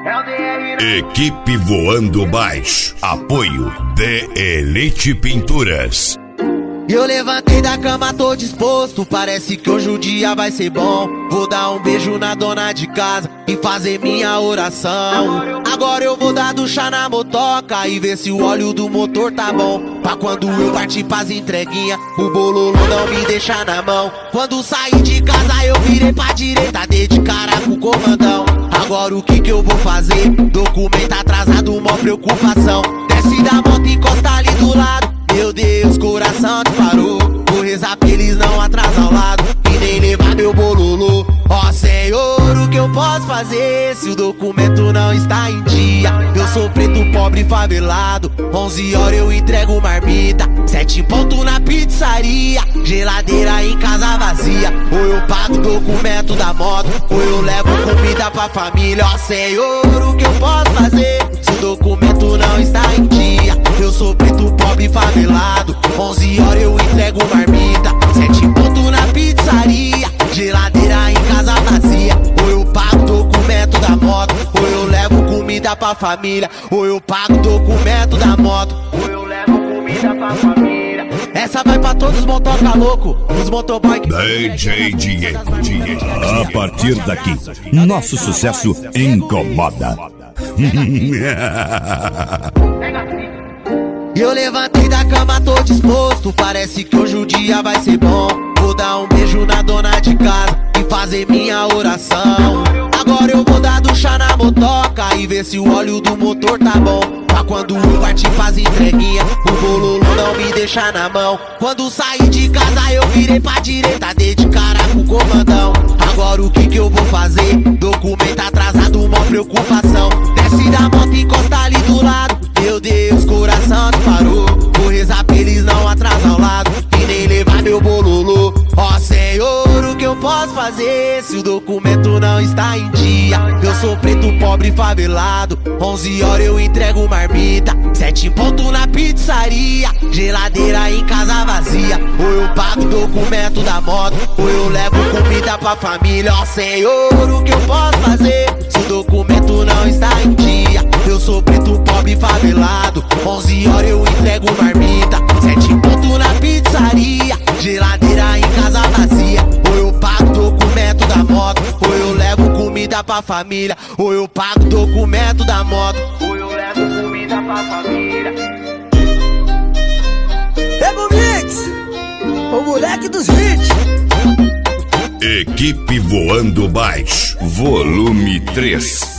Equipe Voando Baixo. Apoio The Elite Pinturas. Eu levantei da cama, tô disposto. Parece que hoje o dia vai ser bom. Vou dar um beijo na dona de casa e fazer minha oração. Agora eu vou dar ducha na motoca e ver se o óleo do motor tá bom. Pra quando eu partir pras entreguinha, o bololô não me deixa na mão. Quando saí de casa eu virei pra direita, dei de cara com o comandão. Agora o que eu vou fazer? Documento atrasado, mó preocupação. Desce da moto e encosta ali do lado. Meu Deus, coração disparou. Vou rezar pra eles não atrasar ao lado e nem levar meu bololô. Ó Senhor, o que eu posso fazer se o documento não está em dia? Eu sou preto, pobre, favelado. 11 horas eu entrego marmita, 7 pontos na pizzaria, geladeira em casa vazia. Ou eu pago o documento da moto, ou eu levo comida pra família. Ó Senhor, o que eu posso fazer se o documento não está em dia? Eu sou preto, pobre, favelado. 11 horas eu entrego marmita, 7 pontos na pizzaria, geladeira em casa vazia. Ou eu pago o documento da moto, ou eu levo comida pra família. Ou eu pago o documento da moto, ou eu levo comida pra família. Essa vai pra todos os motoca louco, os motoboy que... DJ Diego. A partir daqui, nosso sucesso incomoda. Eu levantei da cama, tô disposto. Parece que hoje o dia vai ser bom. Vou dar um beijo na dona de casa e fazer minha oração. Agora eu vou dar ducha na motoca e ver se o óleo do motor tá bom. Pra quando eu partir faz entreguinha, o bololô não me deixa na mão. Quando saí de casa eu virei pra direita, dei de cara com o comandão. Agora o que eu vou fazer? Documento atrasado, mó preocupação. Desce da moto e encosta ali do lado. Meu Deus, coração disparou. Vou rezar pra eles não atrasar ao lado e nem levar meu bololô. Ó Senhor, o que eu posso fazer se o documento não está em dia? Eu sou preto, pobre, favelado. 11 horas eu entrego marmita, 7 pontos na pizzaria, geladeira em casa vazia. Ou eu pago o documento da moto, ou eu levo comida pra família. Ó Senhor, o que eu posso fazer se o documento não está em dia? Eu sou preto, pobre, favelado. 11 horas eu entrego marmita, 7 pontos na pizzaria, geladeira em casa vazia. Ou eu pago o documento da moto, ou eu levo comida pra família. Ou eu pago o documento da moto, ou eu levo comida pra família. Pega o mix, o moleque dos hits. Equipe Voando Baixo, volume 3.